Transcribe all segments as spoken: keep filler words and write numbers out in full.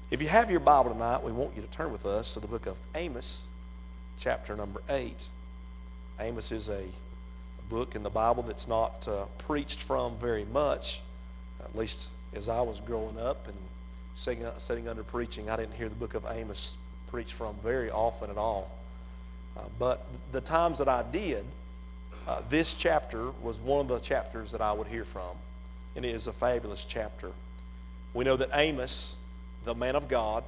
If you have your Bible tonight, we want you to turn with us to the book of Amos, chapter number eight. Amos is a book in the Bible that's not uh, preached from very much, at least as I was growing up and sitting, sitting under preaching. I didn't hear the book of Amos preached from very often at all. Uh, but the times that I did, uh, this chapter was one of the chapters that I would hear from, and it is a fabulous chapter. We know that Amos, the man of God,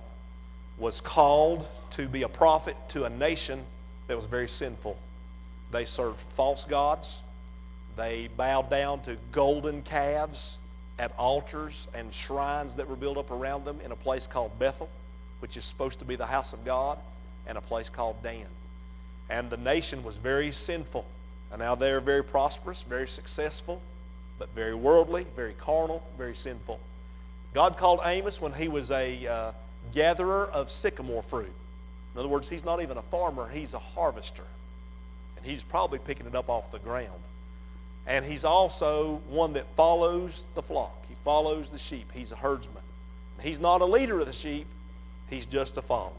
was called to be a prophet to a nation that was very sinful. They served false gods. They bowed down to golden calves at altars and shrines that were built up around them in a place called Bethel, which is supposed to be the house of God, and a place called Dan. And the nation was very sinful. And now they're very prosperous, very successful, but very worldly, very carnal, very sinful. God called Amos when he was a uh, gatherer of sycamore fruit. In other words, he's not even a farmer, he's a harvester. And he's probably picking it up off the ground. And he's also one that follows the flock. He follows the sheep. He's a herdsman. He's not a leader of the sheep, he's just a follower.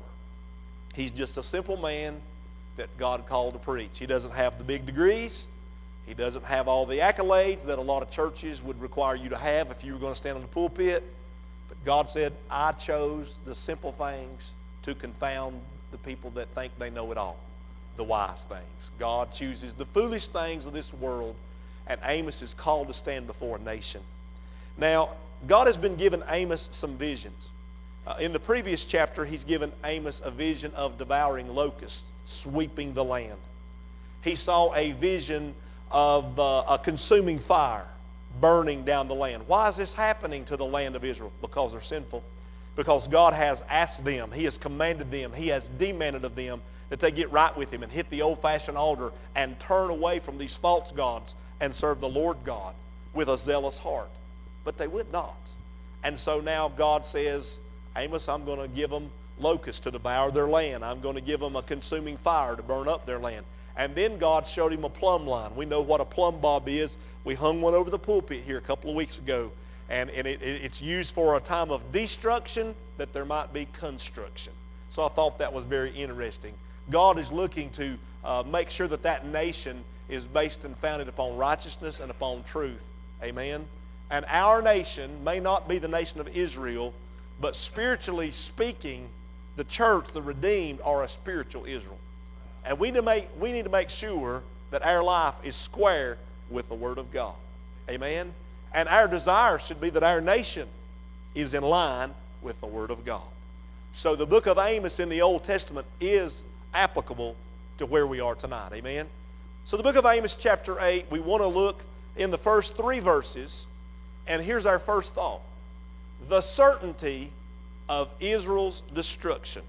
He's just a simple man that God called to preach. He doesn't have the big degrees. He doesn't have all the accolades that a lot of churches would require you to have if you were going to stand on the pulpit. But God said, I chose the simple things to confound the people that think they know it all, the wise things. God chooses the foolish things of this world, and Amos is called to stand before a nation. Now, God has been giving Amos some visions. Uh, in the previous chapter, he's given Amos a vision of devouring locusts sweeping the land. He saw a vision of uh, a consuming fire burning down the land. Why is this happening to the land of Israel? Because they're sinful. Because God has asked them, He has commanded them, He has demanded of them that they get right with Him and hit the old-fashioned altar and turn away from these false gods and serve the Lord God with a zealous heart. But they would not. And so now God says, Amos, I'm going to give them locusts to devour their land. I'm going to give them a consuming fire to burn up their land. And then God showed him a plumb line. We know what a plumb bob is. We hung one over the pulpit here a couple of weeks ago. And, and it, it, it's used for a time of destruction that there might be construction. So I thought that was very interesting. God is looking to uh, make sure that that nation is based and founded upon righteousness and upon truth. Amen? And our nation may not be the nation of Israel, but spiritually speaking, the church, the redeemed, are a spiritual Israel. And we need to make, we need to make sure that our life is square with the Word of God. Amen? And our desire should be that our nation is in line with the Word of God. So the book of Amos in the Old Testament is applicable to where we are tonight. Amen? So the book of Amos chapter eight, we want to look in the first three verses. And here's our first thought. The certainty of Israel's destruction.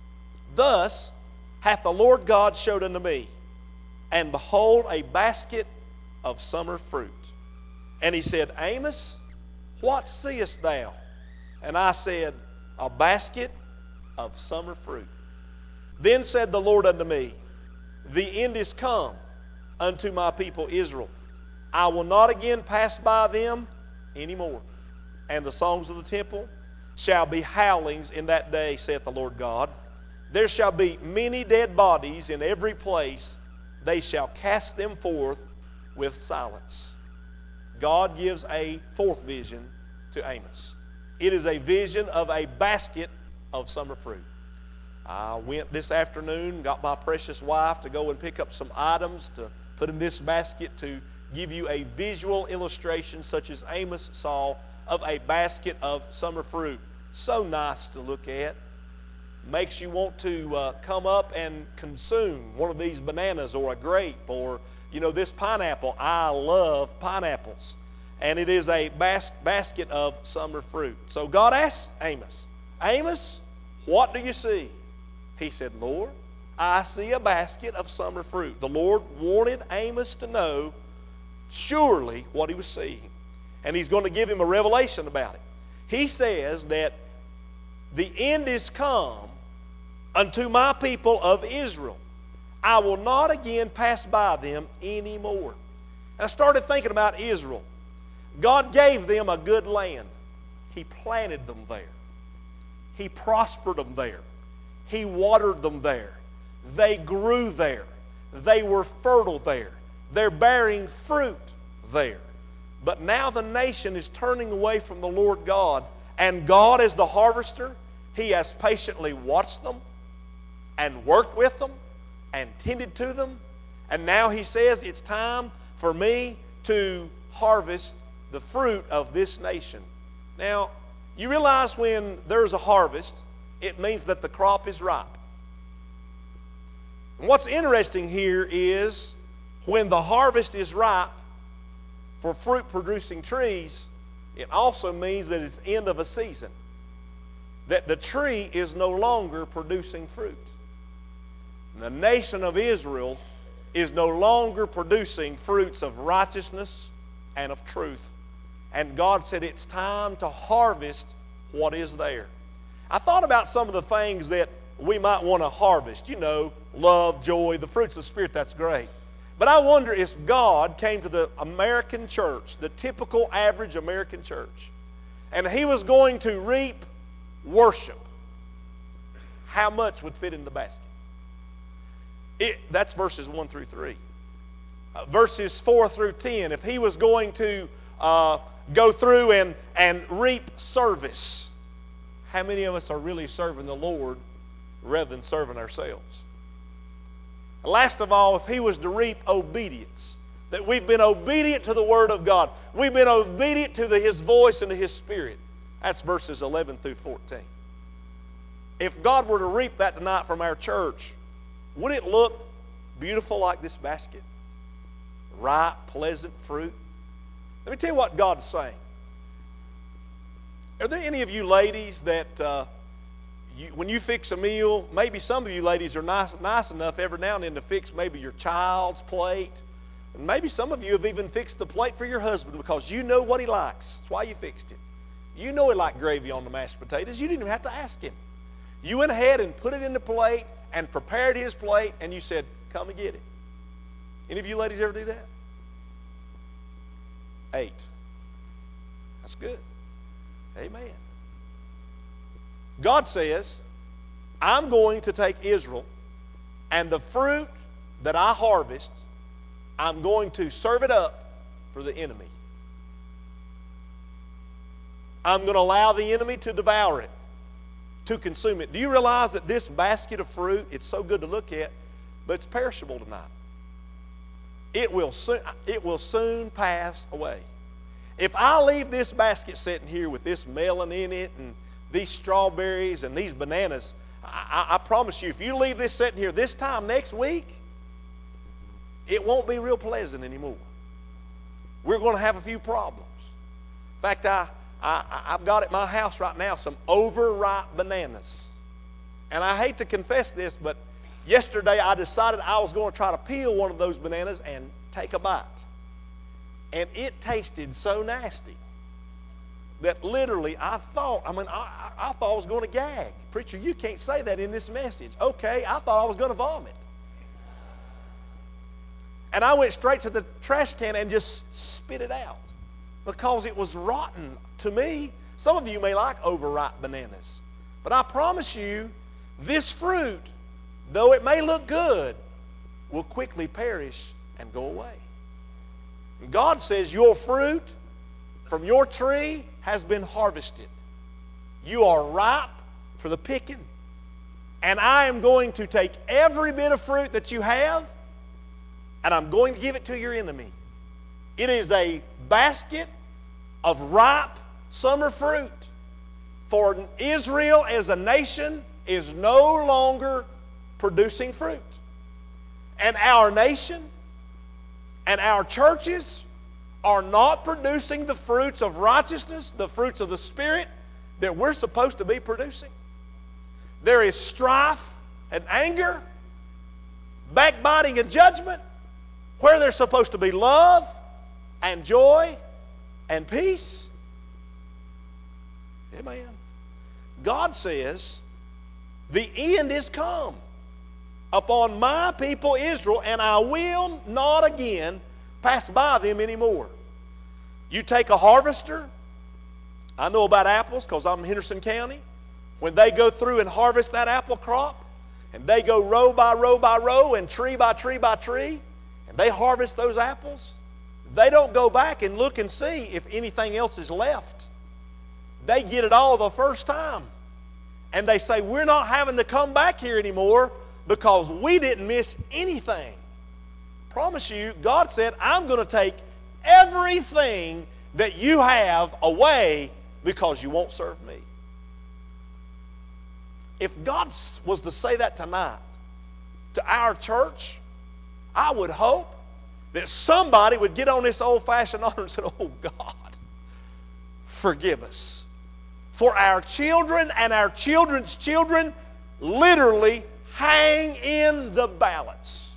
Thus hath the Lord God showed unto me, and behold, a basket of summer fruit. And he said, Amos, what seest thou? And I said, a basket of summer fruit. Then said the Lord unto me, the end is come unto my people Israel. I will not again pass by them anymore. And the songs of the temple shall be howlings in that day, saith the Lord God. There shall be many dead bodies in every place. They shall cast them forth with silence. God gives a fourth vision to Amos. It is a vision of a basket of summer fruit. I went this afternoon, got my precious wife to go and pick up some items to put in this basket to give you a visual illustration such as Amos saw of a basket of summer fruit. So nice to look at. Makes you want to uh, come up and consume one of these bananas or a grape or, you know, this pineapple. I love pineapples. And it is a bas- basket of summer fruit. So God asked Amos, Amos, what do you see? He said, Lord, I see a basket of summer fruit. The Lord wanted Amos to know surely what he was seeing. And he's going to give him a revelation about it. He says that the end is come unto my people of Israel. I will not again pass by them anymore. And I started thinking about Israel. God gave them a good land. He planted them there. He prospered them there. He watered them there. They grew there. They were fertile there. They're bearing fruit there. But now the nation is turning away from the Lord God, and God, as the harvester, He has patiently watched them and worked with them and tended to them. And now He says, it's time for me to harvest the fruit of this nation. Now, you realize when there's a harvest, it means that the crop is ripe. And what's interesting here is when the harvest is ripe for fruit-producing trees, it also means that it's end of a season, that the tree is no longer producing fruit. And the nation of Israel is no longer producing fruits of righteousness and of truth. And God said it's time to harvest what is there. I thought about some of the things that we might want to harvest. You know, love, joy, the fruits of the Spirit, that's great. But I wonder if God came to the American church, the typical average American church, and He was going to reap worship, how much would fit in the basket? It, that's verses one through three. Uh, verses four through ten, if He was going to uh, go through and, and reap service, how many of us are really serving the Lord rather than serving ourselves? Last of all, if He was to reap obedience, that we've been obedient to the Word of God, we've been obedient to the, His voice and to His Spirit, that's verses eleven through fourteen. If God were to reap that tonight from our church, would it look beautiful like this basket? Ripe, pleasant fruit? Let me tell you what God's saying. Are there any of you ladies that uh, you, when you fix a meal, maybe some of you ladies are nice, nice enough every now and then to fix maybe your child's plate, and maybe some of you have even fixed the plate for your husband because you know what he likes. That's why you fixed it. You know he liked gravy on the mashed potatoes. You didn't even have to ask him. You went ahead and put it in the plate and prepared his plate, and you said, come and get it. Any of you ladies ever do that? Eight. That's good. Amen. God says, I'm going to take Israel, and the fruit that I harvest, I'm going to serve it up for the enemy. I'm going to allow the enemy to devour it, to consume it. Do you realize that this basket of fruit, it's so good to look at, but it's perishable tonight? It will soon, it will soon pass away. If I leave this basket sitting here with this melon in it and these strawberries and these bananas, I, I, I promise you, if you leave this sitting here this time next week, it won't be real pleasant anymore. We're going to have a few problems. In fact, I, I, I've got at my house right now some overripe bananas. And I hate to confess this, but yesterday I decided I was going to try to peel one of those bananas and take a bite. And it tasted so nasty that literally I thought, I mean, I, I thought I was going to gag. Preacher, you can't say that in this message. Okay, I thought I was going to vomit. And I went straight to the trash can and just spit it out because it was rotten to me. Some of you may like overripe bananas. But I promise you, this fruit, though it may look good, will quickly perish and go away. And God says your fruit from your tree has been harvested. You are ripe for the picking. And I am going to take every bit of fruit that you have, and I'm going to give it to your enemy. It is a basket of ripe summer fruit. For Israel as a nation is no longer producing fruit. And our nation and our churches are not producing the fruits of righteousness, the fruits of the Spirit that we're supposed to be producing. There is strife and anger, backbiting and judgment, where there's supposed to be love and joy and peace. Amen. God says, the end is come upon my people Israel, and I will not again pass by them anymore. You take a harvester. I know about apples because I'm in Henderson County. when they go through and harvest that apple crop, and they go row by row by row and tree by tree by tree, and they harvest those apples, they don't go back and look and see if anything else is left. They get it all the first time. And they say, we're not having to come back here anymore because we didn't miss anything. Promise you, God said, I'm going to take everything that you have away because you won't serve me. If God was to say that tonight to our church, I would hope that somebody would get on this old-fashioned altar and say, oh God, forgive us. For our children and our children's children literally hang in the balance.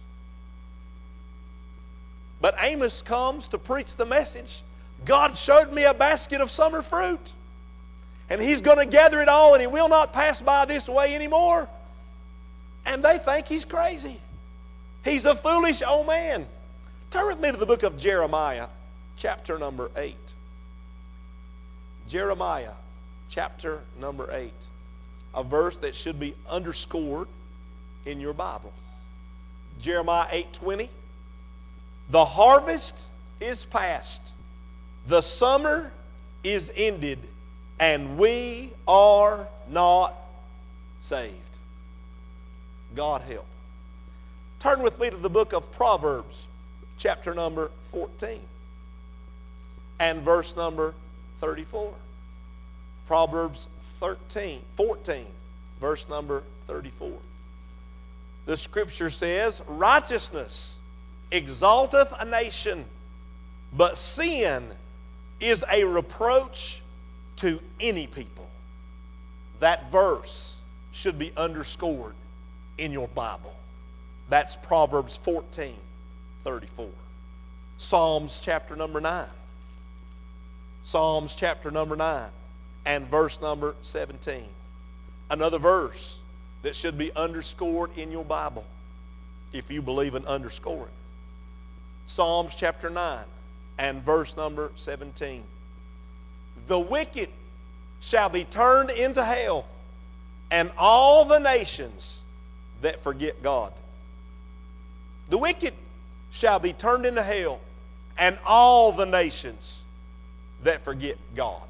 But Amos comes to preach the message. God showed me a basket of summer fruit. And he's going to gather it all and he will not pass by this way anymore. And they think he's crazy. He's a foolish old man. Turn with me to the book of Jeremiah, chapter number eight. Jeremiah, chapter number eight. A verse that should be underscored in your Bible. Jeremiah eight twenty. The harvest is past. The summer is ended. And we are not saved. God help. Turn with me to the book of Proverbs, chapter number fourteen, and verse number thirty-four. Proverbs thirteen, fourteen, verse number thirty-four. The scripture says, righteousness exalteth a nation, but sin is a reproach to any people. That verse should be underscored in your Bible. That's Proverbs fourteen, thirty-four. Psalms chapter number nine. Psalms chapter number nine and verse number seventeen. Another verse that should be underscored in your Bible, if you believe in underscoring. Psalms chapter nine and verse number seventeen. The wicked shall be turned into hell, and all the nations that forget God. The wicked shall be turned into hell, and all the nations that forget God.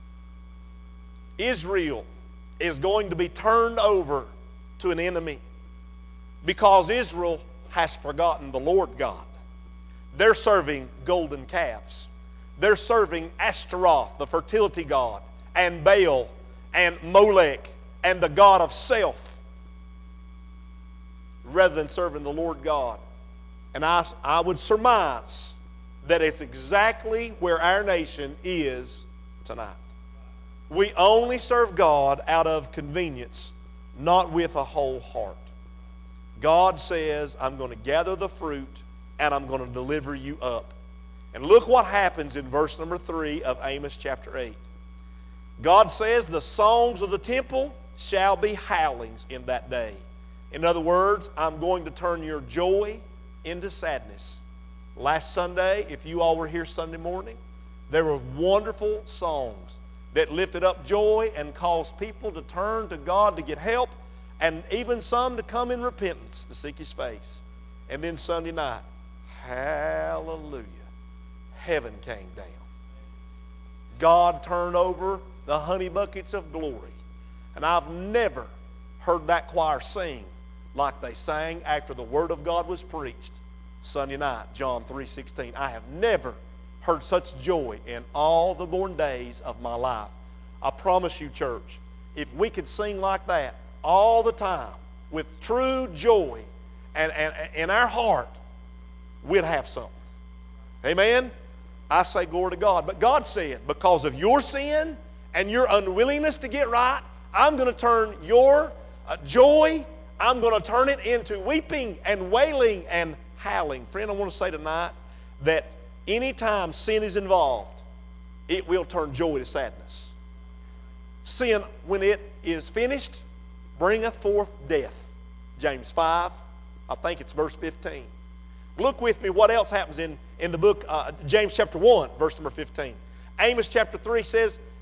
Israel is going to be turned over to an enemy because Israel has forgotten the Lord God. They're serving golden calves. They're serving Ashtaroth, the fertility god, and Baal, and Molech, and the god of self, rather than serving the Lord God. And I, I would surmise that it's exactly where our nation is tonight. We only serve God out of convenience, not with a whole heart. God says, I'm going to gather the fruit and I'm going to deliver you up. And look what happens in verse number three of Amos chapter eight. God says, the songs of the temple shall be howlings in that day. In other words, I'm going to turn your joy into sadness. Last Sunday, if you all were here Sunday morning, there were wonderful songs that lifted up joy and caused people to turn to God to get help, and even some to come in repentance to seek His face. And then Sunday night, hallelujah, heaven came down. God turned over the honey buckets of glory. And I've never heard that choir sing like they sang after the Word of God was preached Sunday night, John three sixteen. I have never heard such joy in all the born days of my life. I promise you, church, if we could sing like that all the time with true joy and, and, and in our heart, we'd have something. Amen? I say glory to God. But God said, because of your sin and your unwillingness to get right, I'm going to turn your uh, joy, I'm going to turn it into weeping and wailing and howling. Friend, I want to say tonight that anytime sin is involved, it will turn joy to sadness. Sin, when it is finished, bringeth forth death. James five, I think it's verse fifteen. Look with me what else happens in, in the book, uh, James chapter one, verse number fifteen. Amos chapter three says,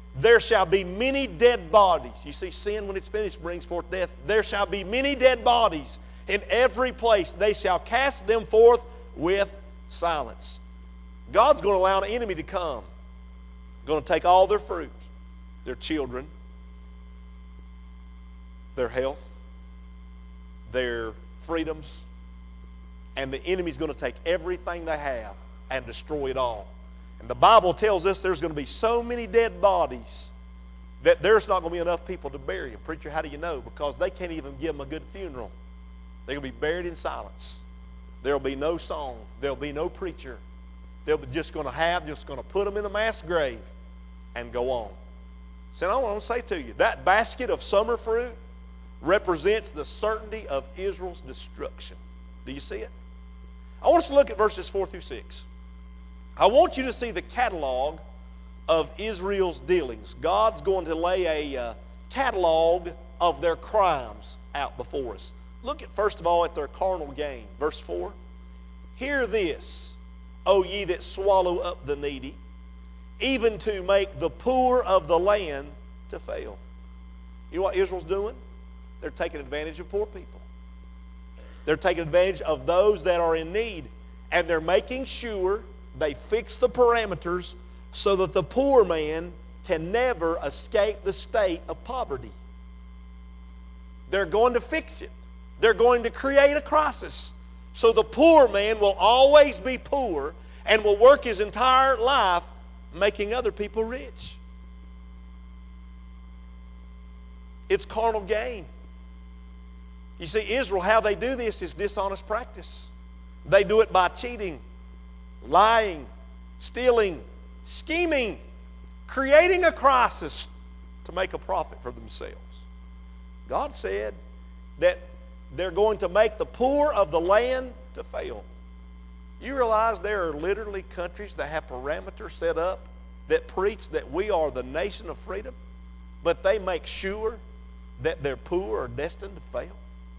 there shall be many dead bodies. You see, sin, when it's finished, brings forth death. There shall be many dead bodies in every place. They shall cast them forth with silence. God's going to allow an enemy to come. Going to take all their fruit, their children, their health, their freedoms, and the enemy's going to take everything they have and destroy it all. And the Bible tells us there's going to be so many dead bodies that there's not going to be enough people to bury them. Preacher, how do you know? Because they can't even give them a good funeral. They're going to be buried in silence. There'll be no song. There'll be no preacher. They're just going to have, just going to put them in a mass grave and go on. So I want to say to you, that basket of summer fruit represents the certainty of Israel's destruction. Do you see it? I want us to look at verses four through six. I want you to see the catalog of Israel's dealings. God's going to lay a uh, catalog of their crimes out before us. Look at, first of all, at their carnal gain. Verse four. Hear this, O ye that swallow up the needy, even to make the poor of the land to fail. You know what Israel's doing? They're taking advantage of poor people. They're taking advantage of those that are in need. And they're making sure they fix the parameters so that the poor man can never escape the state of poverty. They're going to fix it. They're going to create a crisis. So the poor man will always be poor and will work his entire life making other people rich. It's carnal gain. You see, Israel, how they do this is dishonest practice. They do it by cheating, lying, stealing, scheming, creating a crisis to make a profit for themselves. God said that they're going to make the poor of the land to fail. You realize there are literally countries that have parameters set up that preach that we are the nation of freedom, but they make sure that their poor are destined to fail?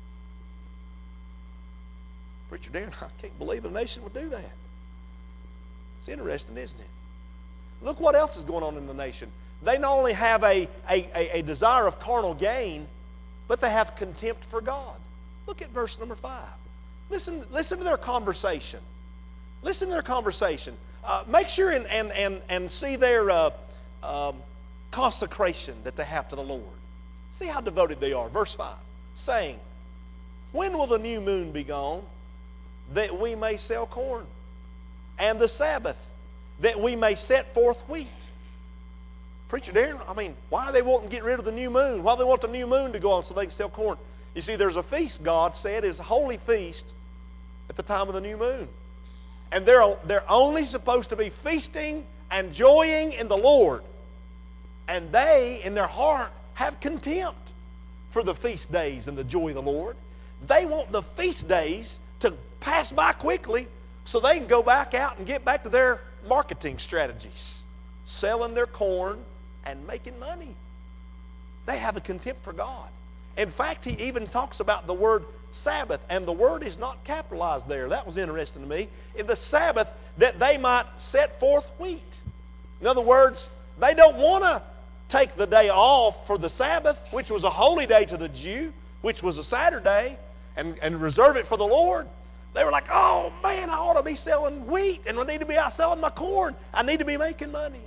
Preacher Darren, I can't believe a nation would do that. It's interesting, isn't it? Look what else is going on in the nation. They not only have a, a, a, a desire of carnal gain, but they have contempt for God. Look at verse number five. Listen, listen to their conversation. Listen to their conversation. Uh, make sure and, and, and, and see their uh, um, consecration that they have to the Lord. See how devoted they are. Verse five, saying, when will the new moon be gone, that we may sell corn? And the Sabbath, that we may set forth wheat? Preacher Darren, I mean, why are they wanting to get rid of the new moon? Why do they want the new moon to go on so they can sell corn? You see, there's a feast, God said, is a holy feast at the time of the new moon. And they're, they're only supposed to be feasting and joying in the Lord. And they, in their heart, have contempt for the feast days and the joy of the Lord. They want the feast days to pass by quickly so they can go back out and get back to their marketing strategies, selling their corn and making money. They have a contempt for God. In fact, he even talks about the word Sabbath, and the word is not capitalized there. That was interesting to me. In the Sabbath, that they might set forth wheat. In other words, they don't want to take the day off for the Sabbath, which was a holy day to the Jew, which was a Saturday, and, and reserve it for the Lord. They were like, oh man, I ought to be selling wheat, and I need to be out selling my corn. I need to be making money.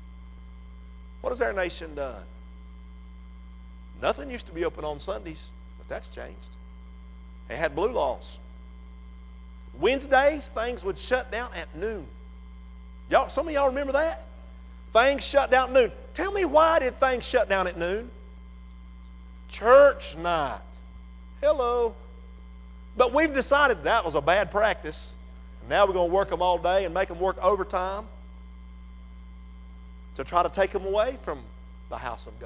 What has our nation done? Nothing used to be open on Sundays, but that's changed. They had blue laws. Wednesdays, things would shut down at noon. Y'all, some of y'all remember that? Things shut down at noon. Tell me, why did things shut down at noon? Church night. Hello. But we've decided that was a bad practice. And now we're going to work them all day and make them work overtime to try to take them away from the house of God.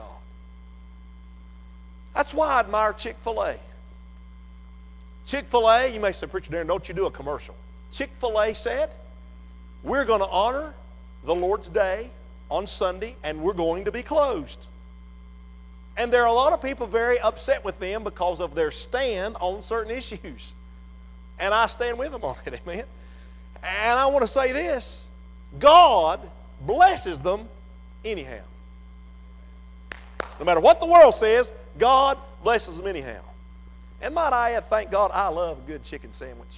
That's why I admire Chick-fil-A. Chick-fil-A, you may say, Preacher Darren, don't you do a commercial. Chick-fil-A said, we're going to honor the Lord's Day on Sunday, and we're going to be closed. And there are a lot of people very upset with them because of their stand on certain issues. And I stand with them on it, amen? And I want to say this, God blesses them anyhow. No matter what the world says, God blesses them anyhow. And might I add, thank God, I love a good chicken sandwich.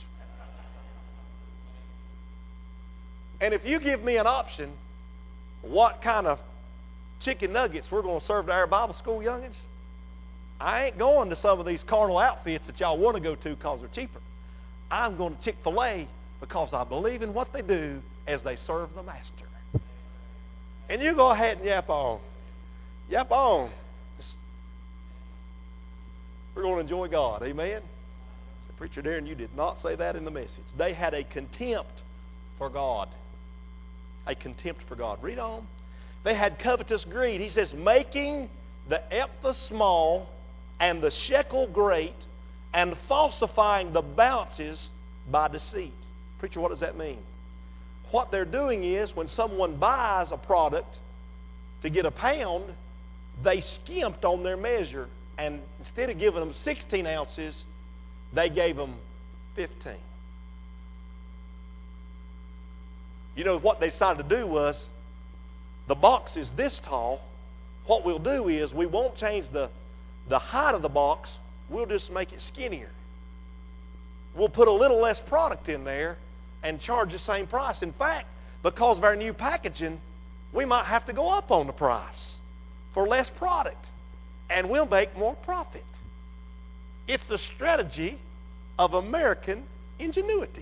And if you give me an option, what kind of chicken nuggets we're going to serve to our Bible school youngins, I ain't going to some of these carnal outfits that y'all want to go to because they're cheaper. I'm going to Chick-fil-A because I believe in what they do as they serve the master. And you go ahead and yap on. Yap on. We're going to enjoy God. Amen? So, Preacher Darren, you did not say that in the message. They had a contempt for God. A contempt for God. Read on. They had covetous greed. He says, making the ephah small and the shekel great, and falsifying the balances by deceit. Preacher, what does that mean? What they're doing is when someone buys a product to get a pound, they skimped on their measure, and instead of giving them sixteen ounces, they gave them fifteen. You know, what they decided to do was, the box is this tall. What we'll do is we won't change the, the height of the box. We'll just make it skinnier. We'll put a little less product in there and charge the same price. In fact, because of our new packaging, we might have to go up on the price for less product, and we'll make more profit. It's the strategy of American ingenuity.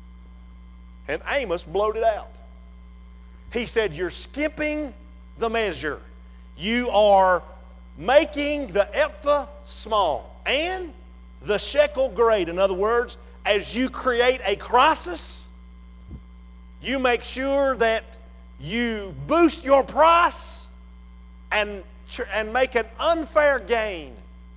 And Amos blowed it out. He said, you're skimping the measure. You are making the ephah small and the shekel great. In other words, as you create a crisis, you make sure that you boost your price and, and make an unfair gain.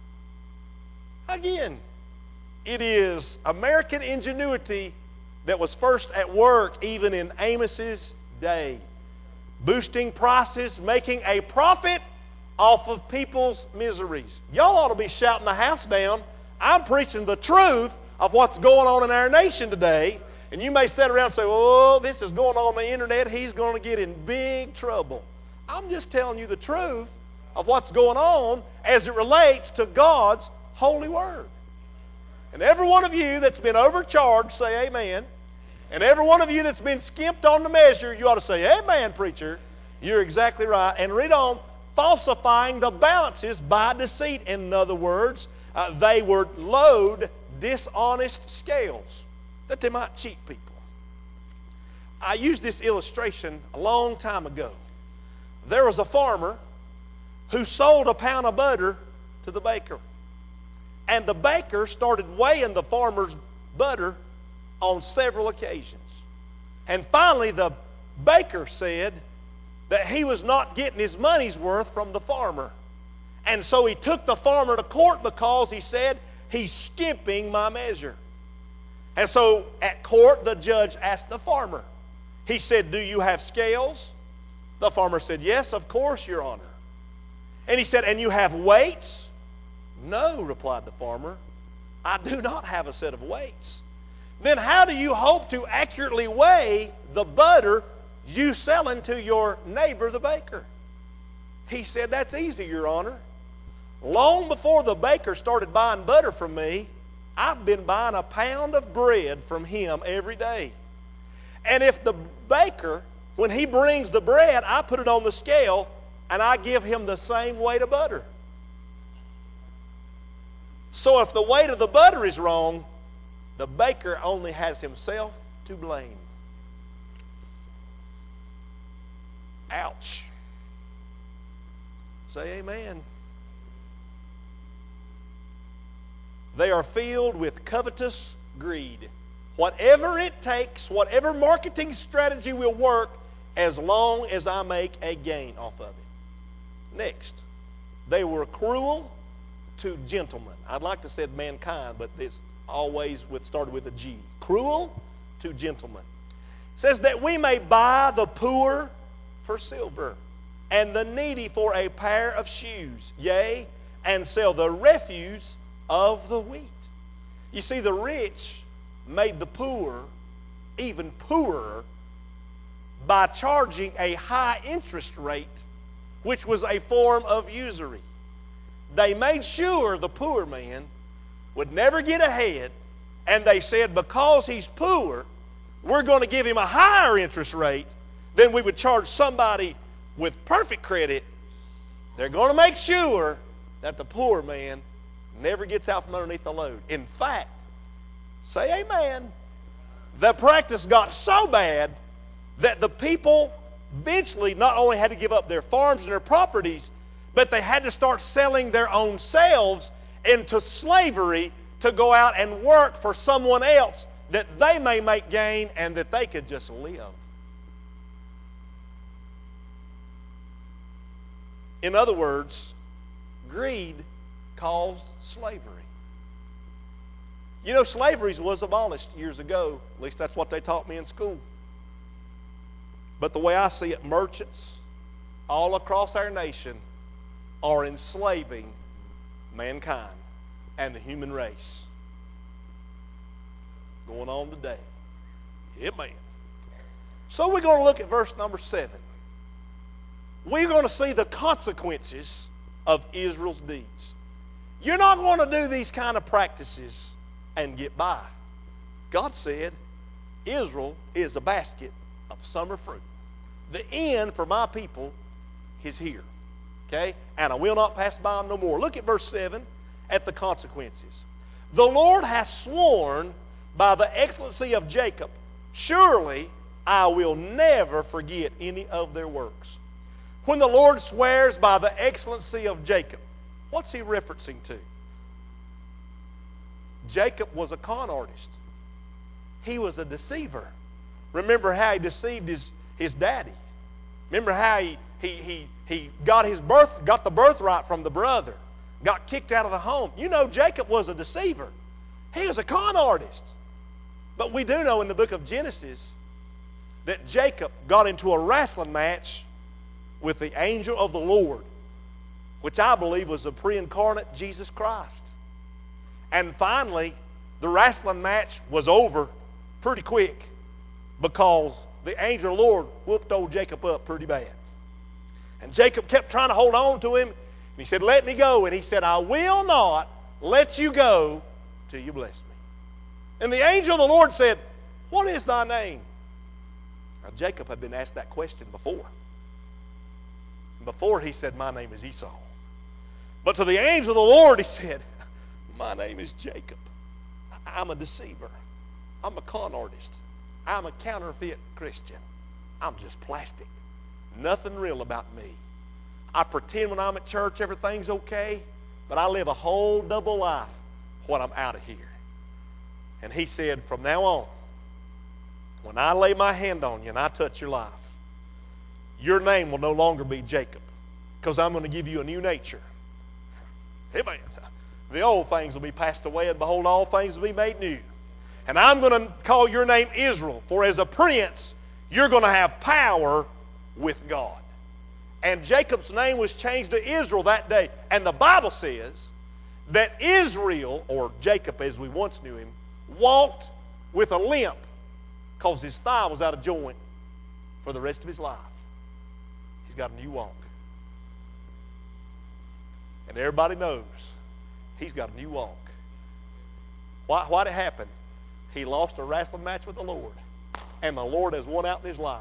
Again, it is American ingenuity that was first at work even in Amos's day. Boosting prices, making a profit off of people's miseries. Y'all ought to be shouting the house down. I'm preaching the truth of what's going on in our nation today. And you may sit around and say, oh, this is going on the internet. He's going to get in big trouble. I'm just telling you the truth of what's going on as it relates to God's holy word. And every one of you that's been overcharged, say amen. And every one of you that's been skimped on the measure, you ought to say, amen, preacher. You're exactly right. And read on, falsifying the balances by deceit. In other words, uh, they were load dishonest scales that they might cheat people. I used this illustration a long time ago. There was a farmer who sold a pound of butter to the baker. And the baker started weighing the farmer's butter on several occasions. And finally the baker said that he was not getting his money's worth from the farmer. And so he took the farmer to court because he said, he's skimping my measure. And so at court the judge asked the farmer. He said, do you have scales? The farmer said, yes, of course, Your Honor. And he said, and you have weights? No, replied the farmer. I do not have a set of weights. Then how do you hope to accurately weigh the butter you selling to your neighbor, the baker? He said, that's easy, Your Honor. Long before the baker started buying butter from me, I've been buying a pound of bread from him every day. And if the baker, when he brings the bread, I put it on the scale and I give him the same weight of butter. So if the weight of the butter is wrong, the baker only has himself to blame. Ouch. Say amen. They are filled with covetous greed. Whatever it takes, whatever marketing strategy will work, as long as I make a gain off of it. Next, they were cruel to gentlemen. I'd like to say mankind, but it's always with, started with a G. Cruel to gentlemen. It says that we may buy the poor for silver, and the needy for a pair of shoes, yea, and sell the refuse of the wheat. You see, the rich made the poor even poorer by charging a high interest rate which was a form of usury. They made sure the poor man would never get ahead, and they said, because he's poor, we're going to give him a higher interest rate than we would charge somebody with perfect credit. They're going to make sure that the poor man never gets out from underneath the load. In fact, say amen, the practice got so bad that the people eventually not only had to give up their farms and their properties, but they had to start selling their own selves into slavery to go out and work for someone else that they may make gain and that they could just live. In other words, greed caused slavery. You know, slavery was abolished years ago. At least that's what they taught me in school. But the way I see it, merchants all across our nation are enslaving mankind and the human race. Going on today. Amen. So we're going to look at verse number seven. We're going to see the consequences of Israel's deeds. You're not going to do these kind of practices and get by. God said, Israel is a basket of summer fruit. The end for my people is here. Okay? And I will not pass by them no more. Look at verse seven at the consequences. The Lord has sworn by the excellency of Jacob, surely I will never forget any of their works. When the Lord swears by the excellency of Jacob, what's he referencing to? Jacob was a con artist. He was a deceiver. Remember how he deceived his, his daddy. Remember how he, he, he, he got his birth, got the birthright from the brother, got kicked out of the home. You know, Jacob was a deceiver. He was a con artist. But we do know in the book of Genesis that Jacob got into a wrestling match with the angel of the Lord, which I believe was a pre-incarnate Jesus Christ. And finally, the wrestling match was over pretty quick because the angel of the Lord whooped old Jacob up pretty bad. And Jacob kept trying to hold on to him. And he said, let me go. And he said, I will not let you go till you bless me. And the angel of the Lord said, what is thy name? Now, Jacob had been asked that question before. Before he said, my name is Esau. But to the angel of the Lord he said, my name is Jacob. I'm a deceiver. I'm a con artist. I'm a counterfeit Christian. I'm just plastic. Nothing real about me. I pretend when I'm at church everything's okay, but I live a whole double life when I'm out of here. And he said, from now on, when I lay my hand on you and I touch your life, your name will no longer be Jacob, because I'm going to give you a new nature. Amen. The old things will be passed away, and behold, all things will be made new. And I'm going to call your name Israel, for as a prince, you're going to have power with God. And Jacob's name was changed to Israel that day. And the Bible says that Israel, or Jacob as we once knew him, walked with a limp because his thigh was out of joint for the rest of his life. He's got a new walk. And everybody knows he's got a new walk. Why, why did it happen? He lost a wrestling match with the Lord, and the Lord has won out in his life.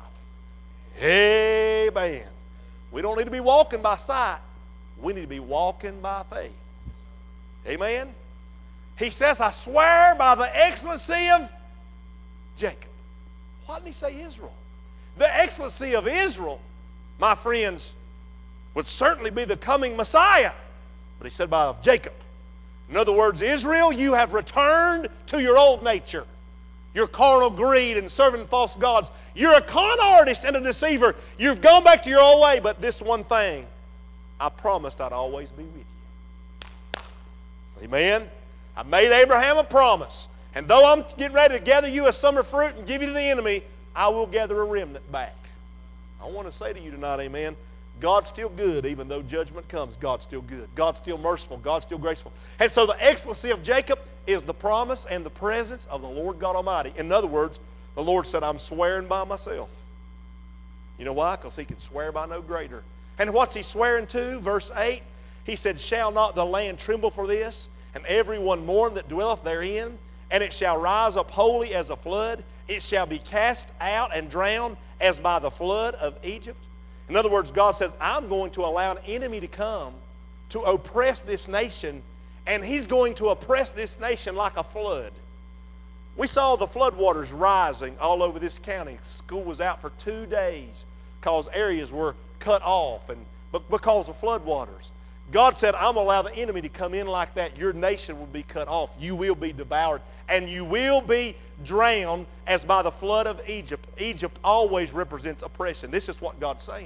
Amen. We don't need to be walking by sight. We need to be walking by faith. Amen. He says, I swear by the excellency of Jacob. Why didn't he say Israel? The excellency of Israel, my friends, would certainly be the coming Messiah. But he said by Jacob. In other words, Israel, you have returned to your old nature. Your carnal greed and serving false gods. You're a con artist and a deceiver. You've gone back to your old way, but this one thing, I promised I'd always be with you. Amen? I made Abraham a promise. And though I'm getting ready to gather you as summer fruit and give you to the enemy, I will gather a remnant back. I want to say to you tonight, amen, God's still good even though judgment comes. God's still good. God's still merciful. God's still graceful. And so the excellency of Jacob is the promise and the presence of the Lord God Almighty. In other words, the Lord said, I'm swearing by myself. You know why? Because he can swear by no greater. And what's he swearing to? Verse eight, he said, shall not the land tremble for this, and every one mourn that dwelleth therein? And it shall rise up wholly as a flood. It shall be cast out and drowned as by the flood of Egypt. In other words, God says, I'm going to allow an enemy to come to oppress this nation, and he's going to oppress this nation like a flood. We saw the floodwaters rising all over this county. School was out for two days because areas were cut off and because of floodwaters. God said, I'm going to allow the enemy to come in like that. Your nation will be cut off. You will be devoured. And you will be drowned as by the flood of Egypt. Egypt always represents oppression. This is what God's saying.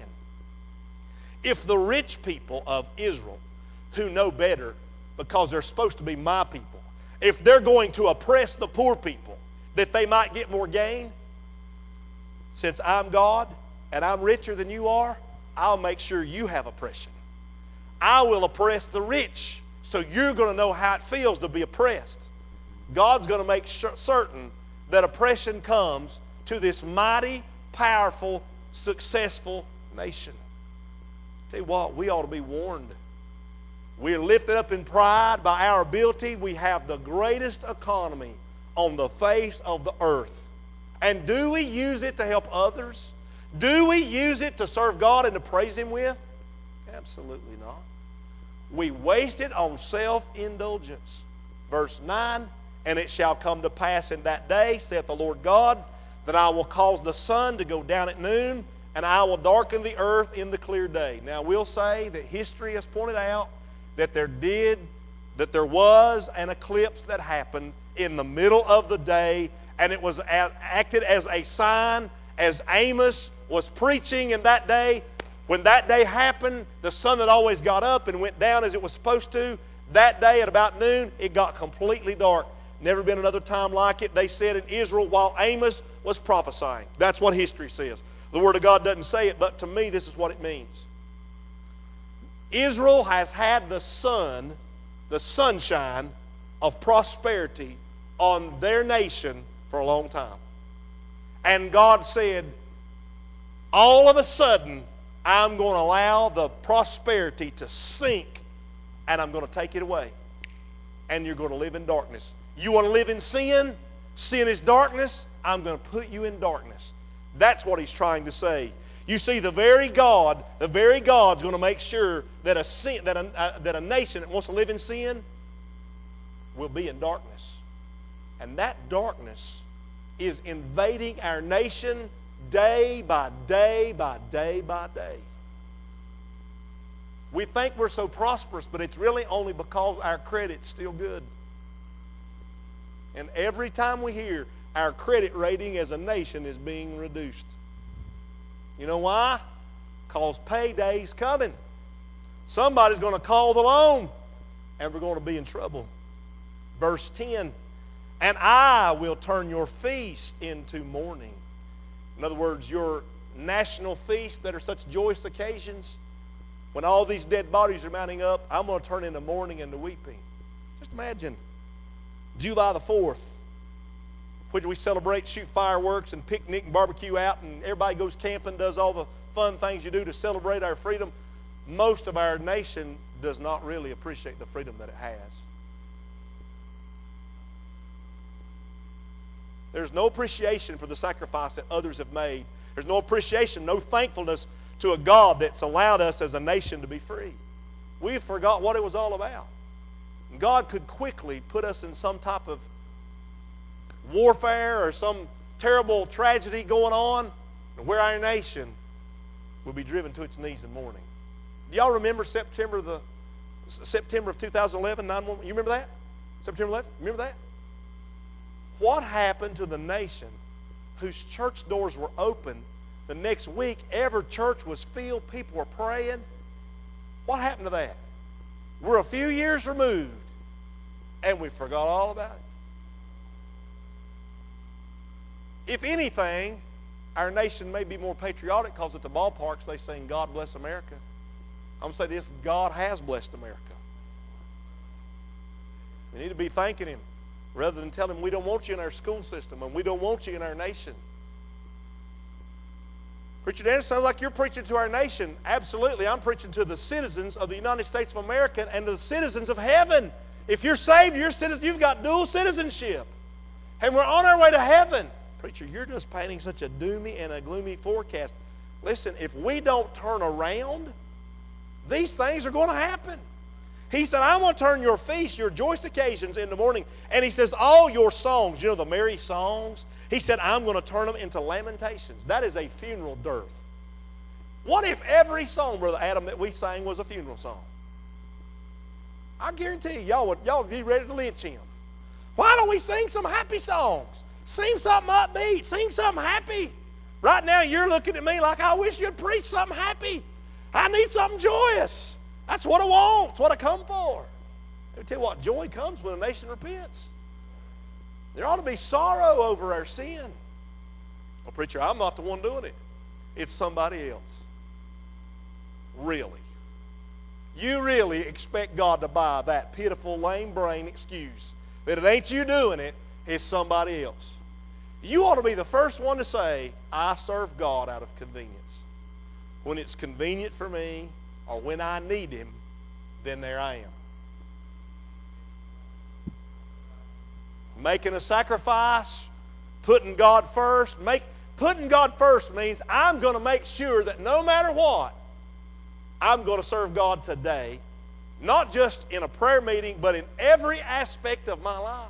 If the rich people of Israel, who know better because they're supposed to be my people, if they're going to oppress the poor people that they might get more gain, since I'm God and I'm richer than you are, I'll make sure you have oppression. I will oppress the rich, so you're going to know how it feels to be oppressed. God's going to make sure, certain that oppression comes to this mighty, powerful, successful nation. Tell you what, we ought to be warned. We're lifted up in pride by our ability. We have the greatest economy on the face of the earth. And do we use it to help others? Do we use it to serve God and to praise Him with? Absolutely not. We waste it on self-indulgence. Verse nine, and it shall come to pass in that day, saith the Lord God, that I will cause the sun to go down at noon, and I will darken the earth in the clear day. Now we'll say that history has pointed out that there did, that there was an eclipse that happened in the middle of the day, and it was acted as a sign as Amos was preaching in that day. When that day happened, the sun that always got up and went down as it was supposed to, that day at about noon, it got completely dark. Never been another time like it. They said in Israel while Amos was prophesying. That's what history says. The Word of God doesn't say it, but to me this is what it means. Israel has had the sun, the sunshine of prosperity on their nation for a long time. And God said, all of a sudden, I'm going to allow the prosperity to sink, and I'm going to take it away. And you're going to live in darkness. You want to live in sin? Sin is darkness. I'm going to put you in darkness. That's what He's trying to say. You see, the very God, the very God's going to make sure that a sin, that a, uh, that a nation that wants to live in sin will be in darkness. And that darkness is invading our nation day by day by day by day. We think we're so prosperous, but it's really only because our credit's still good. And every time we hear our credit rating as a nation is being reduced. You know why? Because payday's coming. Somebody's going to call the loan, and we're going to be in trouble. Verse ten, and I will turn your feast into mourning. In other words, your national feasts that are such joyous occasions, when all these dead bodies are mounting up, I'm going to turn into mourning and to weeping. Just imagine July the fourth, when we celebrate, shoot fireworks and picnic and barbecue out, and everybody goes camping, does all the fun things you do to celebrate our freedom. Most of our nation does not really appreciate the freedom that it has. There's no appreciation for the sacrifice that others have made. There's no appreciation, no thankfulness to a God that's allowed us as a nation to be free. We forgot what it was all about. And God could quickly put us in some type of warfare or some terrible tragedy going on, and where our nation will be driven to its knees in mourning. Do y'all remember September the September of two thousand eleven, nine one one? You remember that? September eleventh? Remember that? What happened to the nation whose church doors were open the next week? Every church was filled. People were praying. What happened to that? We're a few years removed, and we forgot all about it. If anything, our nation may be more patriotic because at the ballparks they sing, God bless America. I'm going to say this, God has blessed America. We need to be thanking Him rather than telling Him we don't want you in our school system and we don't want you in our nation. Preacher Dan, it sounds like you're preaching to our nation. Absolutely, I'm preaching to the citizens of the United States of America and to the citizens of heaven. If you're saved, you're citizen, you've got dual citizenship. And we're on our way to heaven. Preacher, you're just painting such a doomy and a gloomy forecast. Listen, if we don't turn around, these things are going to happen. He said, I'm going to turn your feasts, your joyous occasions in the morning. And he says, all your songs, you know, the merry songs, he said, I'm going to turn them into lamentations. That is a funeral dearth. What if every song, Brother Adam, that we sang was a funeral song? I guarantee you, y'all would, y'all would be ready to lynch him. Why don't we sing some happy songs? Sing something upbeat. Sing something happy. Right now, you're looking at me like I wish you'd preach something happy. I need something joyous. That's what I want. It's what I come for. Let me tell you what, joy comes when a nation repents. There ought to be sorrow over our sin. Well, preacher, I'm not the one doing it. It's somebody else. Really? You really expect God to buy that pitiful, lame brain excuse that it ain't you doing it, it's somebody else? You ought to be the first one to say, I serve God out of convenience. When it's convenient for me or when I need Him, then there I am. Making a sacrifice, putting God first. Make, putting God first means I'm going to make sure that no matter what, I'm going to serve God today, not just in a prayer meeting, but in every aspect of my life.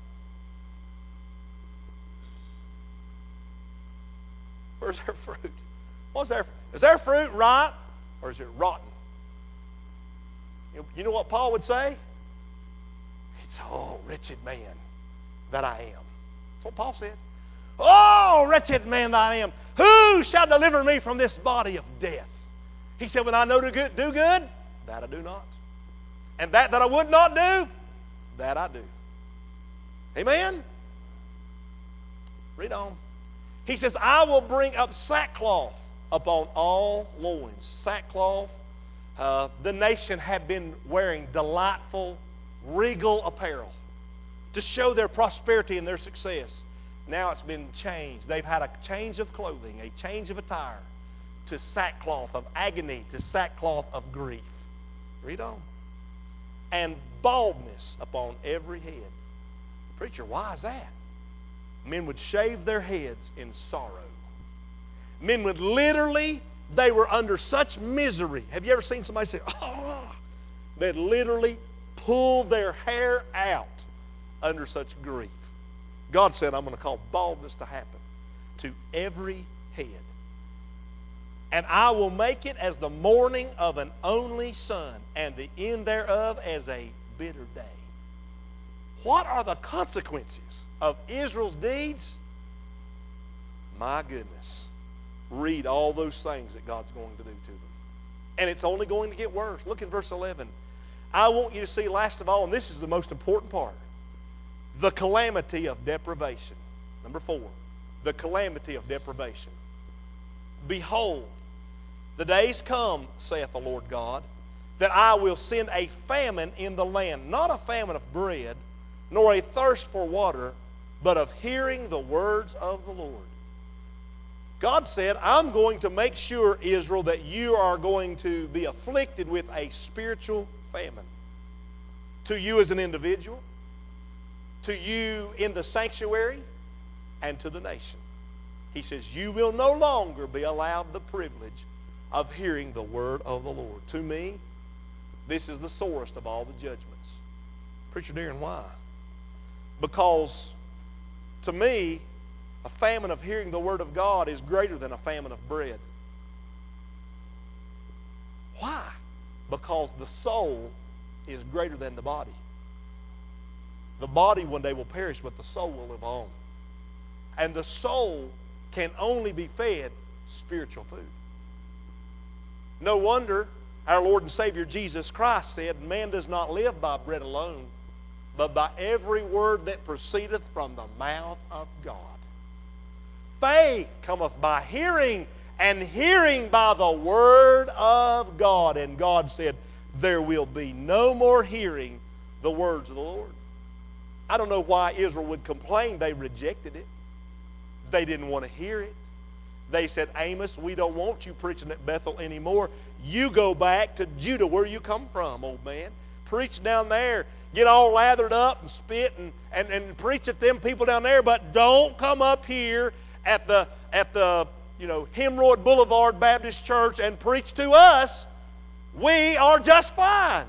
Where's our fruit? What's our, is our fruit ripe or is it rotten? You know what Paul would say? It's, oh, wretched man that I am. That's what Paul said. Oh, wretched man that I am. Who shall deliver me from this body of death? He said, when I know to good, do good, that I do not. And that that I would not do, that I do. Amen? Read on. He says, I will bring up sackcloth upon all loins. Sackcloth. Uh, the nation had been wearing delightful, regal apparel to show their prosperity and their success. Now it's been changed. They've had a change of clothing, a change of attire to sackcloth of agony, to sackcloth of grief. Read on. And baldness upon every head. Preacher, why is that? Men would shave their heads in sorrow. Men would literally, they were under such misery. Have you ever seen somebody say, oh, they'd literally pull their hair out under such grief. God said, I'm going to cause baldness to happen to every head. And I will make it as the mourning of an only son, and the end thereof as a bitter day. What are the consequences of Israel's deeds? My goodness. Read all those things that God's going to do to them. And it's only going to get worse. Look at verse eleven. I want you to see last of all, and this is the most important part, the calamity of deprivation. Number four, the calamity of deprivation. Behold, the days come, saith the Lord God, that I will send a famine in the land, not a famine of bread, nor a thirst for water, but of hearing the words of the Lord. God said, I'm going to make sure, Israel, that you are going to be afflicted with a spiritual famine. To you as an individual, to you in the sanctuary, and to the nation. He says, you will no longer be allowed the privilege of hearing the word of the Lord. To me, this is the sorest of all the judgments. Preacher Darren, why? Because to me, a famine of hearing the word of God is greater than a famine of bread. Why? Because the soul is greater than the body. The body one day will perish, but the soul will live on. And the soul can only be fed spiritual food. No wonder our Lord and Savior Jesus Christ said, man does not live by bread alone, but by every word that proceedeth from the mouth of God. Faith cometh by hearing, and hearing by the word of God. And God said, there will be no more hearing the words of the Lord. I don't know why Israel would complain. They rejected it. They didn't want to hear it. They said, Amos, we don't want you preaching at Bethel anymore. You go back to Judah, where you come from, old man. Preach down there. Get all lathered up and spit and, and, and preach at them people down there, but don't come up here at the at the you know Hemroyd Boulevard Baptist Church and preach to us. We are just fine.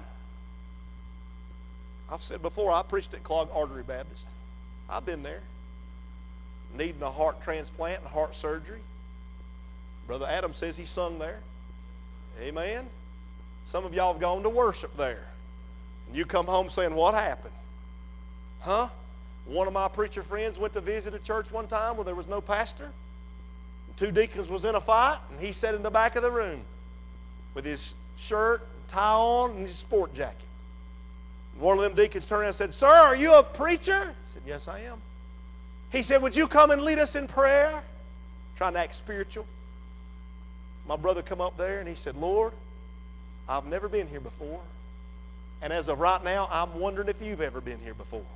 I've said before, I preached at Clogged Artery Baptist. I've been there. Needing a heart transplant and heart surgery. Brother Adam says he sung there. Amen. Some of y'all have gone to worship there. And you come home saying, what happened? Huh? One of my preacher friends went to visit a church one time where there was no pastor. Two deacons was in a fight, and he sat in the back of the room with his shirt, tie on, and his sport jacket. And one of them deacons turned around and said, sir, are you a preacher? He said, yes, I am. He said, would you come and lead us in prayer? Trying to act spiritual. My brother come up there and he said, Lord, I've never been here before. And as of right now, I'm wondering if you've ever been here before.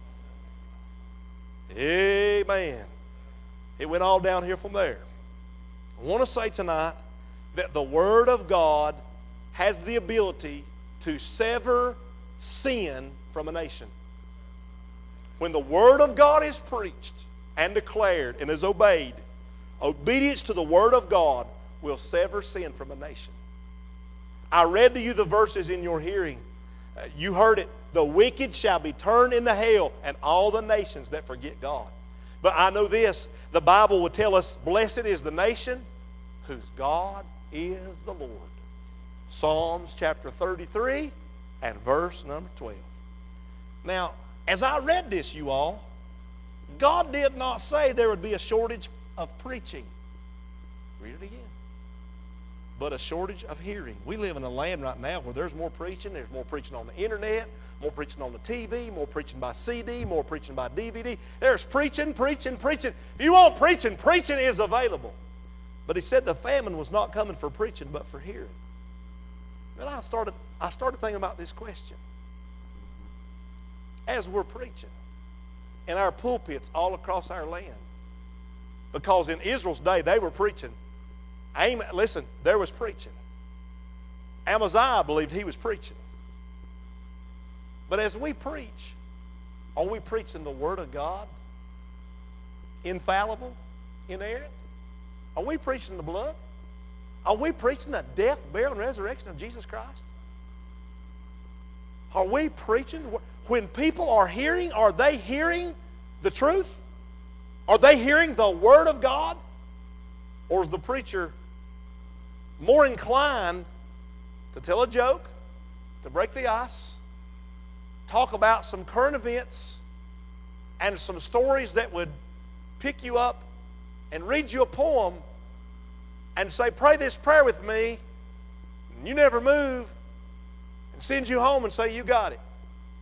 Amen. It went all down here from there. I want to say tonight that the Word of God has the ability to sever sin from a nation. When the Word of God is preached and declared and is obeyed, obedience to the Word of God will sever sin from a nation. I read to you the verses in your hearing. Uh, you heard it. The wicked shall be turned into hell, and all the nations that forget God. But I know this. The Bible will tell us, blessed is the nation whose God is the Lord. Psalms chapter thirty-three and verse number twelve. Now, as I read this, you all, God did not say there would be a shortage of preaching. Read it again. But a shortage of hearing. We live in a land right now where there's more preaching. There's more preaching on the internet, more preaching on the T V, more preaching by C D, more preaching by D V D. There's preaching, preaching, preaching. If you want preaching, preaching is available. But he said the famine was not coming for preaching, but for hearing. Then I started, I started thinking about this question. As we're preaching in our pulpits all across our land, because in Israel's day they were preaching. Amen. Listen, there was preaching. Amaziah believed he was preaching. But as we preach, are we preaching the Word of God? Infallible? Inerrant? Are we preaching the blood? Are we preaching the death, burial, and resurrection of Jesus Christ? Are we preaching? When people are hearing, are they hearing the truth? Are they hearing the Word of God? Or is the preacher more inclined to tell a joke, to break the ice, talk about some current events and some stories that would pick you up and read you a poem and say, pray this prayer with me, and you never move, and send you home and say, you got it?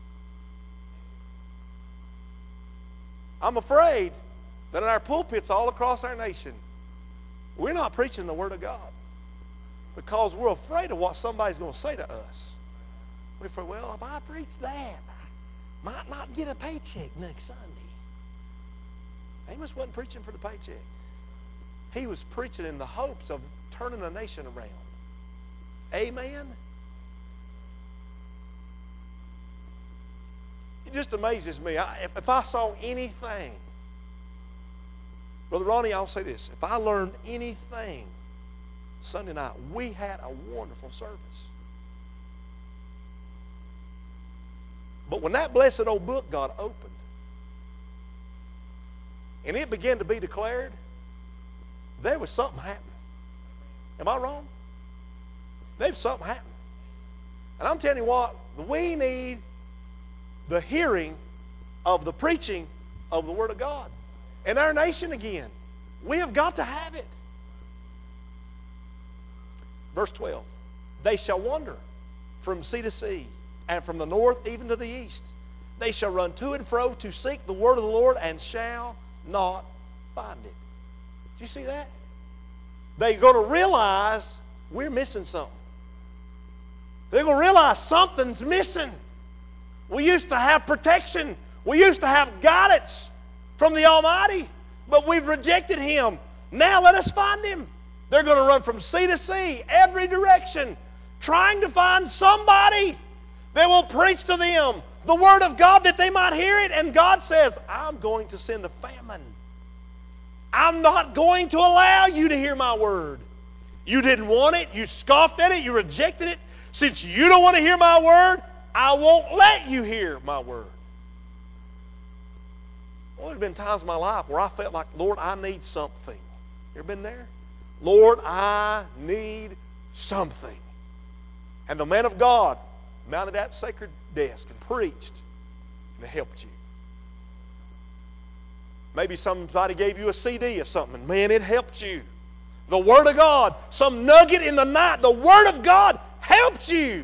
I'm afraid that in our pulpits all across our nation, we're not preaching the Word of God because we're afraid of what somebody's going to say to us. We're afraid, well, if I preach that, I might not get a paycheck next Sunday. Amos wasn't preaching for the paycheck. He was preaching in the hopes of turning a nation around. Amen? It just amazes me. I, if, if I saw anything, Brother Ronnie, I'll say this. If I learned anything Sunday night, we had a wonderful service. But when that blessed old book got opened and it began to be declared, there was something happening. Am I wrong? There was something happening. And I'm telling you what, we need the hearing of the preaching of the Word of God in our nation again. We have got to have it. Verse twelve, they shall wander from sea to sea, and from the north even to the east. They shall run to and fro to seek the word of the Lord, and shall not find it. Do you see that? They're going to realize we're missing something. They're going to realize something's missing. We used to have protection. We used to have guidance from the Almighty, but we've rejected Him. Now let us find him. They're going to run from sea to sea, every direction, trying to find somebody that will preach to them the Word of God that they might hear it. And God says, I'm going to send a famine. I'm not going to allow you to hear my Word. You didn't want it. You scoffed at it. You rejected it. Since you don't want to hear my Word, I won't let you hear my Word. Well, there's been times in my life where I felt like, Lord, I need something. You ever been there? Lord, I need something. And the man of God mounted that sacred desk and preached, and it helped you. Maybe somebody gave you a C D of something, and man, it helped you. The Word of God, some nugget in the night, the Word of God helped you.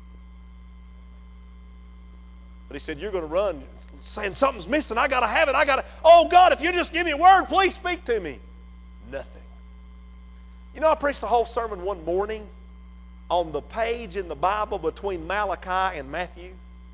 But he said, you're going to run saying something's missing. I got to have it. I got to. Oh, God, if you just give me a word, please speak to me. Nothing. You know, I preached the whole sermon one morning on the page in the Bible between Malachi and Matthew.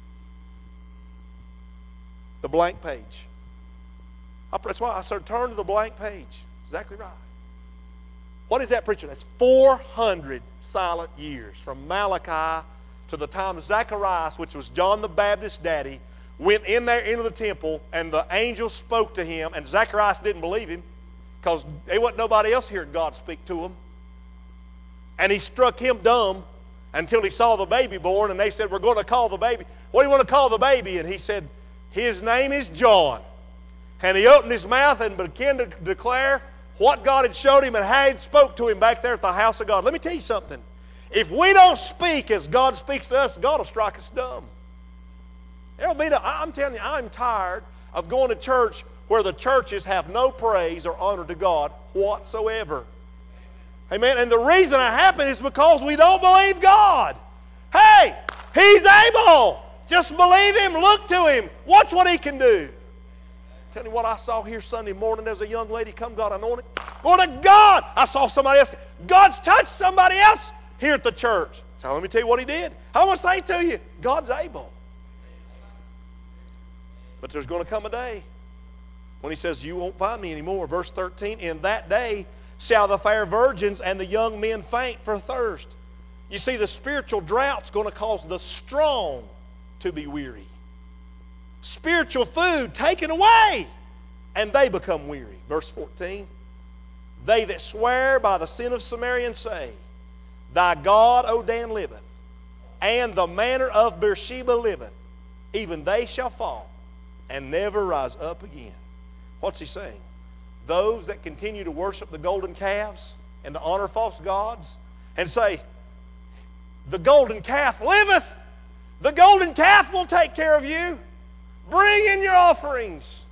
The blank page. That's why I started turning to the blank page. Exactly right. What is that, preacher? That's four hundred silent years from Malachi to the time Zacharias, which was John the Baptist's daddy, went in there into the temple, and the angel spoke to him, and Zacharias didn't believe him because there wasn't nobody else hearing God speak to him. And he struck him dumb until he saw the baby born, and they said, we're going to call the baby. What do you want to call the baby? And he said, his name is John. And he opened his mouth and began to declare what God had showed him and how he spoke to him back there at the house of God. Let me tell you something. If we don't speak as God speaks to us, God will strike us dumb. It'll be the, I'm telling you, I'm tired of going to church where the churches have no praise or honor to God whatsoever. Amen. And the reason it happened is because we don't believe God. Hey, He's able. Just believe Him. Look to Him. Watch what He can do. Tell you what I saw here Sunday morning. There was a young lady come, got anointed. Glory to God. I saw somebody else. God's touched somebody else here at the church. So let me tell you what He did. I want to say to you, God's able. But there's going to come a day when He says, you won't find me anymore. Verse thirteen, in that day shall the fair virgins and the young men faint for thirst. You see, the spiritual drought's going to cause the strong to be weary. Spiritual food taken away, and they become weary. Verse fourteen, they that swear by the sin of Samaria and say, thy God, O Dan, liveth, and the manner of Beersheba liveth, even they shall fall and never rise up again. What's he saying? Those that continue to worship the golden calves and to honor false gods and say, the golden calf liveth, the golden calf will take care of you. Bring in your offerings.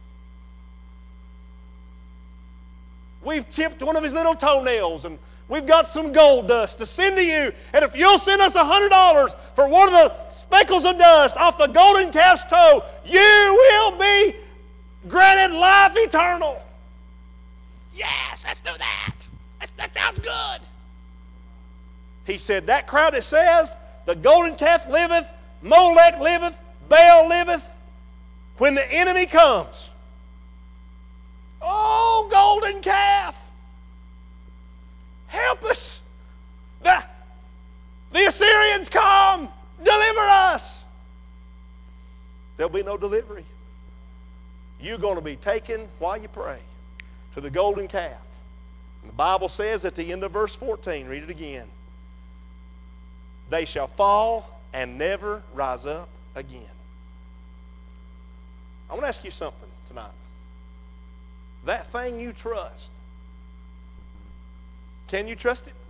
We've chipped one of his little toenails and we've got some gold dust to send to you. And if you'll send us one hundred dollars for one of the speckles of dust off the golden calf's toe, you will be granted life eternal. Yes, let's do that. That's, that sounds good. He said, that crowd that says, the golden calf liveth, Molech liveth, Baal liveth, when the enemy comes, oh, golden calf, help us. The, the Assyrians come, deliver us. There'll be no delivery. You're going to be taken while you pray to the golden calf. And the Bible says at the end of verse fourteen, read it again, they shall fall and never rise up again. I want to ask you something tonight. That thing you trust, can you trust it?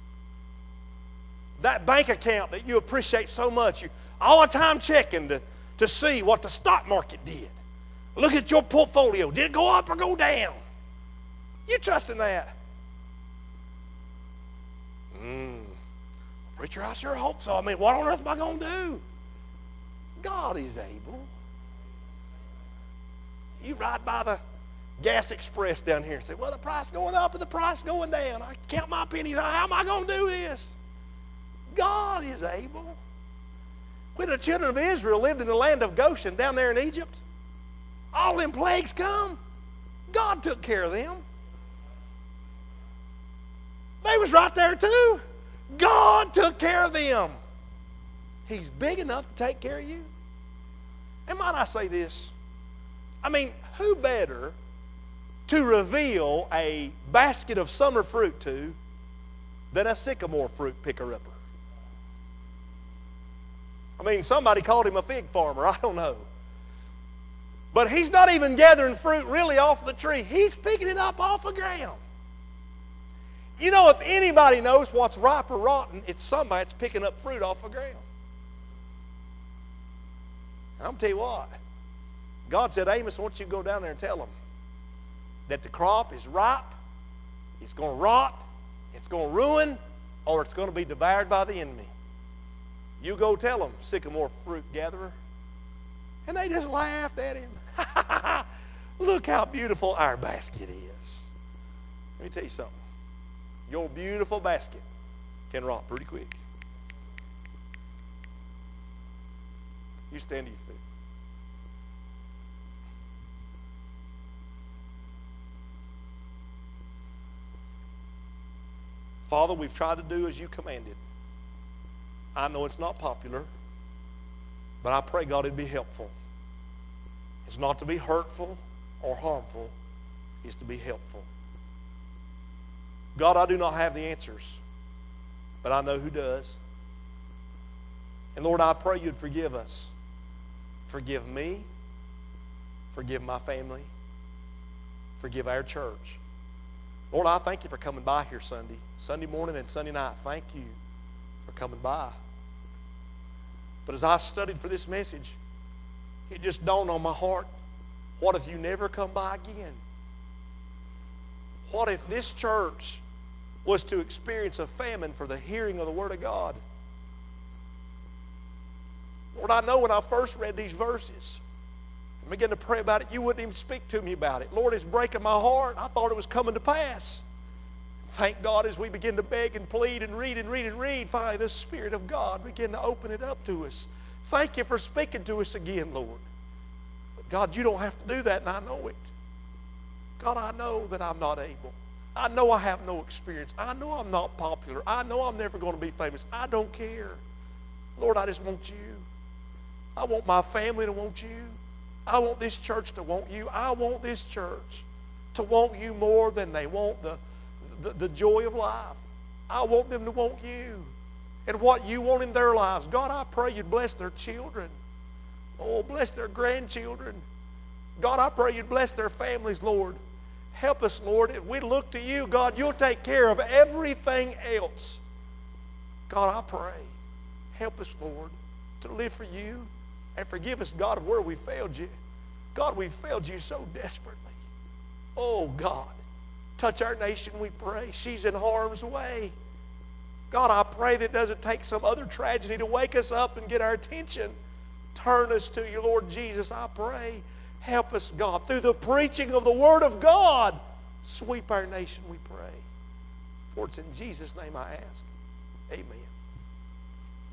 That bank account that you appreciate so much, you all the time checking to, to see what the stock market did. Look at your portfolio. Did it go up or go down? You trust in that? Mm. Preacher, I sure hope so. I mean, what on earth am I going to do? God is able. You ride by the gas express down here and say, well, the price going up and the price going down. I count my pennies. How am I going to do this? God is able. When the children of Israel lived in the land of Goshen down there in Egypt, all them plagues come. God took care of them. They was right there too. God took care of them. He's big enough to take care of you. And might I say this? I mean, who better to reveal a basket of summer fruit to than a sycamore fruit picker-upper? I mean, somebody called him a fig farmer. I don't know. But he's not even gathering fruit really off the tree. He's picking it up off the ground. You know, if anybody knows what's ripe or rotten, it's somebody that's picking up fruit off the ground. And I'm going to tell you what. God said, Amos, I want you to go down there and tell them that the crop is ripe, it's going to rot, it's going to ruin, or it's going to be devoured by the enemy. You go tell them, sycamore fruit gatherer. And they just laughed at him. Look how beautiful our basket is. Let me tell you something. Your beautiful basket can rot pretty quick. You stand to your feet. Father, we've tried to do as you commanded. I know it's not popular, but I pray, God, it'd be helpful. It's not to be hurtful or harmful. It's to be helpful. God, I do not have the answers, but I know who does. And Lord, I pray you'd forgive us. Forgive me. Forgive my family. Forgive our church. Lord, I thank you for coming by here Sunday. Sunday morning and Sunday night. Thank you for coming by. But as I studied for this message, it just dawned on my heart, what if you never come by again? What if this church was to experience a famine for the hearing of the Word of God? Lord, I know when I first read these verses and began to pray about it, you wouldn't even speak to me about it. Lord, it's breaking my heart. I thought it was coming to pass. Thank God as we begin to beg and plead and read and read and read, finally the Spirit of God began to open it up to us. Thank you for speaking to us again, Lord. But God, you don't have to do that, and I know it. God, I know that I'm not able. I know I have no experience. I know I'm not popular. I know I'm never going to be famous. I don't care. Lord, I just want you. I want my family to want you. I want this church to want you. I want this church to want you more than they want the, the, the joy of life. I want them to want you and what you want in their lives. God, I pray you'd bless their children. Oh, bless their grandchildren. God, I pray you'd bless their families, Lord. Help us, Lord. If we look to you, God, you'll take care of everything else. God, I pray. Help us, Lord, to live for you. And forgive us, God, of where we failed you. God, we failed you so desperately. Oh, God, touch our nation, we pray. She's in harm's way. God, I pray that it doesn't take some other tragedy to wake us up and get our attention. Turn us to you, Lord Jesus, I pray. Help us, God, through the preaching of the Word of God. Sweep our nation, we pray. For it's in Jesus' name I ask. Amen.